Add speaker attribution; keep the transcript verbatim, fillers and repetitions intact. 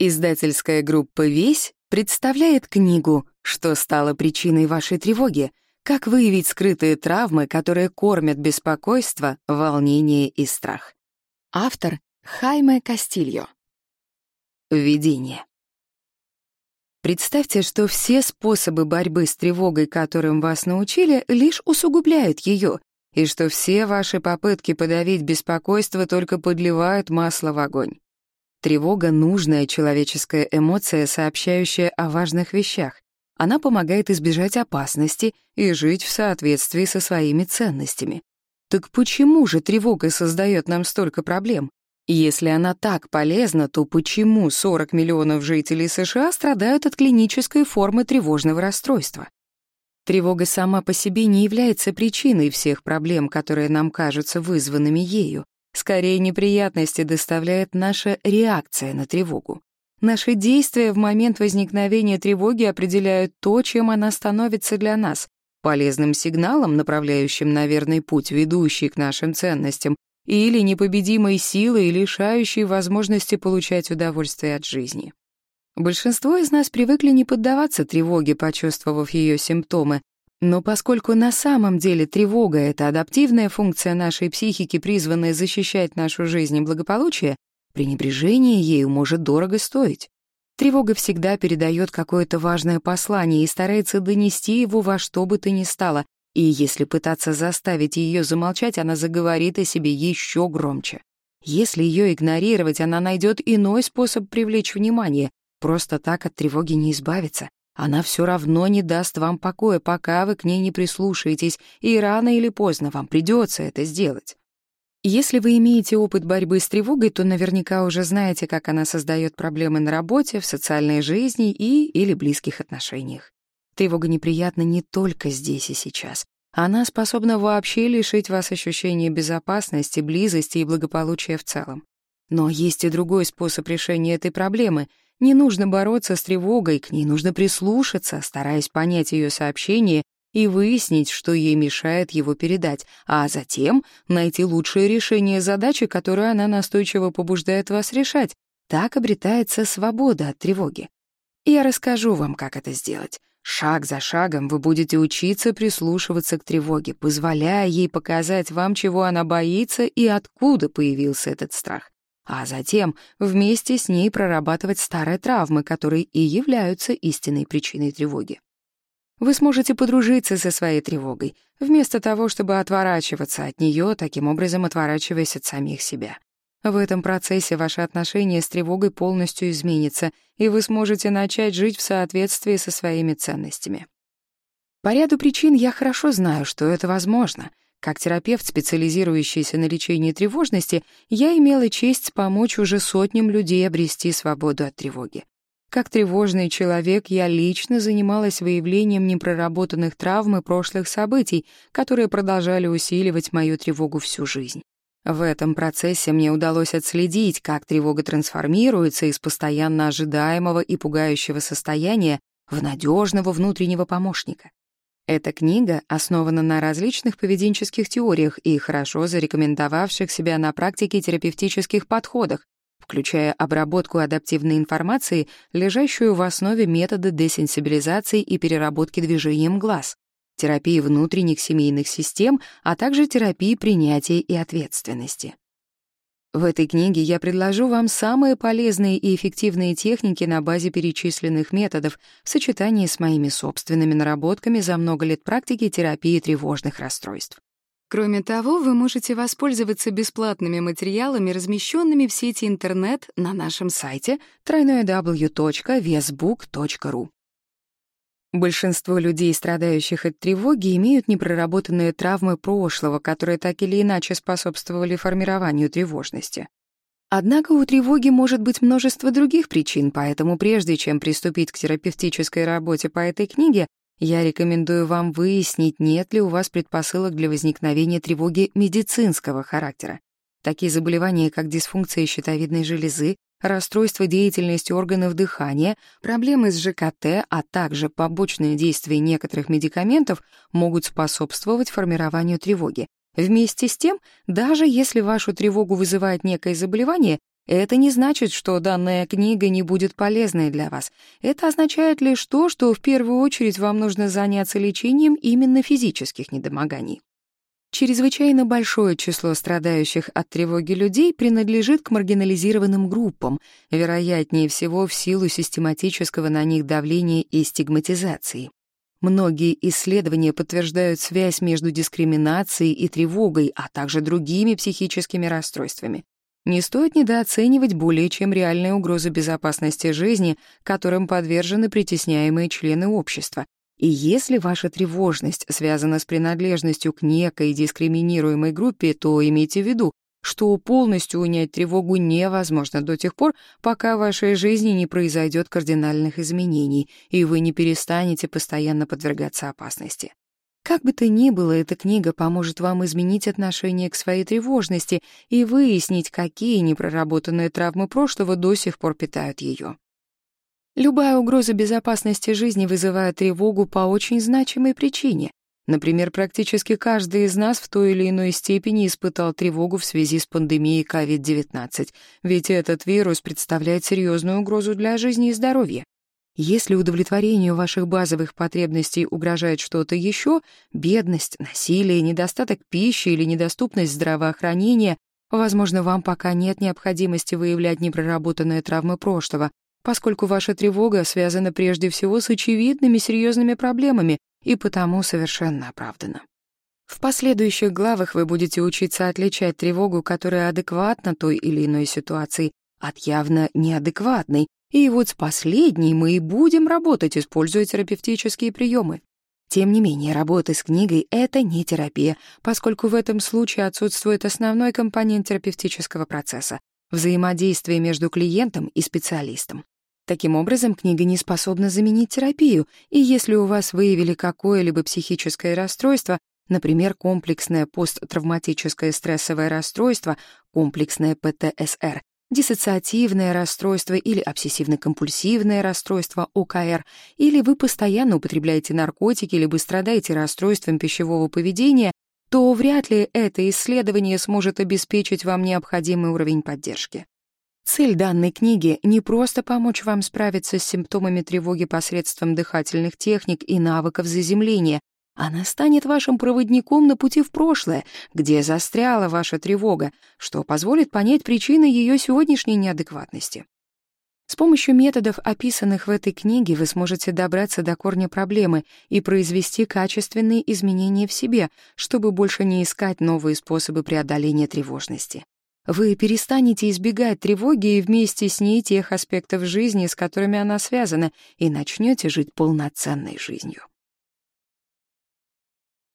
Speaker 1: Издательская группа «Весь» представляет книгу «Что стало причиной вашей тревоги? Как выявить скрытые травмы, которые кормят беспокойство, волнение и страх». Автор Хайме Кастильо. Введение. Представьте, что все способы борьбы с тревогой, которым вас научили, лишь усугубляют ее, и что все ваши попытки подавить беспокойство только подливают масло в огонь. Тревога — нужная человеческая эмоция, сообщающая о важных вещах. Она помогает избежать опасности и жить в соответствии со своими ценностями. Так почему же тревога создает нам столько проблем? Если она так полезна, то почему сорок миллионов жителей США страдают от клинической формы тревожного расстройства? Тревога сама по себе не является причиной всех проблем, которые нам кажутся вызванными ею. Скорее, неприятности доставляет наша реакция на тревогу. Наши действия в момент возникновения тревоги определяют то, чем она становится для нас: полезным сигналом, направляющим на верный путь, ведущий к нашим ценностям, или непобедимой силой, лишающей возможности получать удовольствие от жизни. Большинство из нас привыкли не поддаваться тревоге, почувствовав ее симптомы, но поскольку на самом деле тревога — это адаптивная функция нашей психики, призванная защищать нашу жизнь и благополучие, пренебрежение ею может дорого стоить. Тревога всегда передает какое-то важное послание и старается донести его во что бы то ни стало, и если пытаться заставить ее замолчать, она заговорит о себе еще громче. Если ее игнорировать, она найдет иной способ привлечь внимание. Просто так от тревоги не избавиться. Она все равно не даст вам покоя, пока вы к ней не прислушаетесь, и рано или поздно вам придется это сделать. Если вы имеете опыт борьбы с тревогой, то наверняка уже знаете, как она создает проблемы на работе, в социальной жизни и или близких отношениях. Тревога неприятна не только здесь и сейчас. Она способна вообще лишить вас ощущения безопасности, близости и благополучия в целом. Но есть и другой способ решения этой проблемы. Не нужно бороться с тревогой, к ней нужно прислушаться, стараясь понять ее сообщение и выяснить, что ей мешает его передать, а затем найти лучшее решение задачи, которую она настойчиво побуждает вас решать. Так обретается свобода от тревоги. Я расскажу вам, как это сделать. Шаг за шагом вы будете учиться прислушиваться к тревоге, позволяя ей показать вам, чего она боится и откуда появился этот страх. А затем вместе с ней прорабатывать старые травмы, которые и являются истинной причиной тревоги. Вы сможете подружиться со своей тревогой, вместо того, чтобы отворачиваться от нее, таким образом отворачиваясь от самих себя. В этом процессе ваши отношения с тревогой полностью изменятся, и вы сможете начать жить в соответствии со своими ценностями. По ряду причин я хорошо знаю, что это возможно. Как терапевт, специализирующийся на лечении тревожности, я имела честь помочь уже сотням людей обрести свободу от тревоги. Как тревожный человек, я лично занималась выявлением непроработанных травм и прошлых событий, которые продолжали усиливать мою тревогу всю жизнь. В этом процессе мне удалось отследить, как тревога трансформируется из постоянно ожидаемого и пугающего состояния в надежного внутреннего помощника. Эта книга основана на различных поведенческих теориях и хорошо зарекомендовавших себя на практике терапевтических подходах, включая обработку адаптивной информации, лежащую в основе метода десенсибилизации и переработки движением глаз, терапии внутренних семейных систем, а также терапии принятия и ответственности. В этой книге я предложу вам самые полезные и эффективные техники на базе перечисленных методов в сочетании с моими собственными наработками за много лет практики терапии тревожных расстройств. Кроме того, вы можете воспользоваться бесплатными материалами, размещенными в сети интернет на нашем сайте дабл ю дабл ю дабл ю точка весбук точка ру. Большинство людей, страдающих от тревоги, имеют непроработанные травмы прошлого, которые так или иначе способствовали формированию тревожности. Однако у тревоги может быть множество других причин, поэтому прежде чем приступить к терапевтической работе по этой книге, я рекомендую вам выяснить, нет ли у вас предпосылок для возникновения тревоги медицинского характера. Такие заболевания, как дисфункция щитовидной железы, расстройство деятельности органов дыхания, проблемы с ЖКТ, а также побочные действия некоторых медикаментов могут способствовать формированию тревоги. Вместе с тем, даже если вашу тревогу вызывает некое заболевание, Это не значит, что данная книга не будет полезной для вас. Это означает лишь то, что в первую очередь вам нужно заняться лечением именно физических недомоганий. Чрезвычайно большое число страдающих от тревоги людей принадлежит к маргинализированным группам, вероятнее всего в силу систематического на них давления и стигматизации. Многие исследования подтверждают связь между дискриминацией и тревогой, а также другими психическими расстройствами. Не стоит недооценивать более чем реальные угрозы безопасности жизни, которым подвержены притесняемые члены общества. И если ваша тревожность связана с принадлежностью к некой дискриминируемой группе, то имейте в виду, что полностью унять тревогу невозможно до тех пор, пока в вашей жизни не произойдет кардинальных изменений, и вы не перестанете постоянно подвергаться опасности. Как бы то ни было, эта книга поможет вам изменить отношение к своей тревожности и выяснить, какие непроработанные травмы прошлого до сих пор питают ее. Любая угроза безопасности жизни вызывает тревогу по очень значимой причине. Например, практически каждый из нас в той или иной степени испытал тревогу в связи с пандемией ковид девятнадцать, ведь этот вирус представляет серьезную угрозу для жизни и здоровья. Если удовлетворению ваших базовых потребностей угрожает что-то еще, бедность, насилие, недостаток пищи или недоступность здравоохранения, возможно, вам пока нет необходимости выявлять непроработанные травмы прошлого, поскольку ваша тревога связана прежде всего с очевидными серьезными проблемами и потому совершенно оправдана. В последующих главах вы будете учиться отличать тревогу, которая адекватна той или иной ситуации, от явно неадекватной, и вот с последней мы и будем работать, используя терапевтические приемы. Тем не менее, работа с книгой — это не терапия, поскольку в этом случае отсутствует основной компонент терапевтического процесса — взаимодействие между клиентом и специалистом. Таким образом, книга не способна заменить терапию, и если у вас выявили какое-либо психическое расстройство, например, комплексное посттравматическое стрессовое расстройство, комплексное пэ тэ эс эр, диссоциативное расстройство или обсессивно-компульсивное расстройство о ка эр, или вы постоянно употребляете наркотики либо страдаете расстройством пищевого поведения, то вряд ли это исследование сможет обеспечить вам необходимый уровень поддержки. Цель данной книги — не просто помочь вам справиться с симптомами тревоги посредством дыхательных техник и навыков заземления. Она станет вашим проводником на пути в прошлое, где застряла ваша тревога, что позволит понять причины ее сегодняшней неадекватности. С помощью методов, описанных в этой книге, вы сможете добраться до корня проблемы и произвести качественные изменения в себе, чтобы больше не искать новые способы преодоления тревожности. Вы перестанете избегать тревоги и вместе с ней тех аспектов жизни, с которыми она связана, и начнете жить полноценной жизнью.